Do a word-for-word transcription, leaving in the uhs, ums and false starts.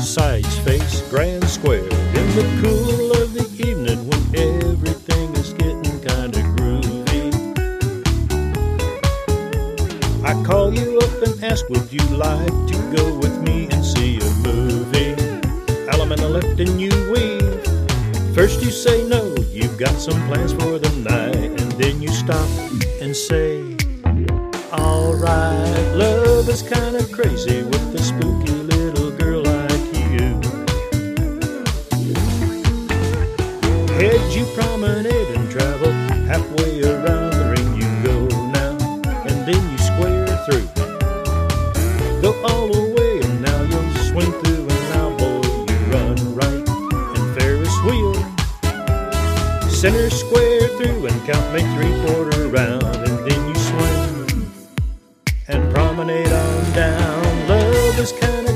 sights face grand square in the cool of the evening when everything is getting kinda groovy. I call you up and ask, would you like to go with me and see a movie? Element of left and you weave. First you say no, you've got some plans for the night, and then you stop and say, alright, love is kinda crazy with a spooky little girl like you. Head you promenade and travel halfway around the ring you go now, and then you square through. Go all the way and now you'll swing through, and now boy you run right and Ferris wheel. Center square through and count, make three quarter round, and then you swing and promenade on down. Love is kinda